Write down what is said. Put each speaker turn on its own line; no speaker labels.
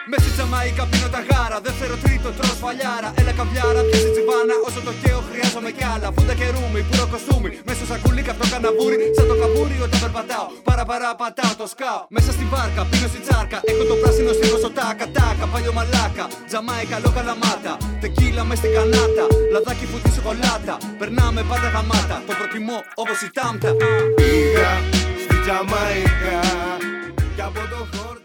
Μέσα στη Τζαμαϊκά πίνω τα γάρα. Δεύτερο τρίτο τρώω σφαλιάρα. Έλα καβιάρα, πιάσει τσιβάνα. Όσο το καίω χρειάζομαι κι άλλα. Φούντα και ρούμι, πουρο κοστούμι. Μέσα στο σακούλι καυτό καναβούρι. Σαν το καμπούρι όταν περπατάω. Παρά πατάω το σκάω. Μέσα στη βάρκα, πίνω στη τσάρκα. Έχω το πράσινο στίχο στο τάκα. Τάκα, παλιό μαλάκα. Τζαμαϊκά, λο καλαμάτα. Τεκίλα με στην κανάτα. Λαδάκι φουτί σοκολάτα. Περνάμε πάντα γαμάτα. Το προτιμώ όπως η τάμπτα.
Πήγα στη Τζαμαϊκά και από το χόρ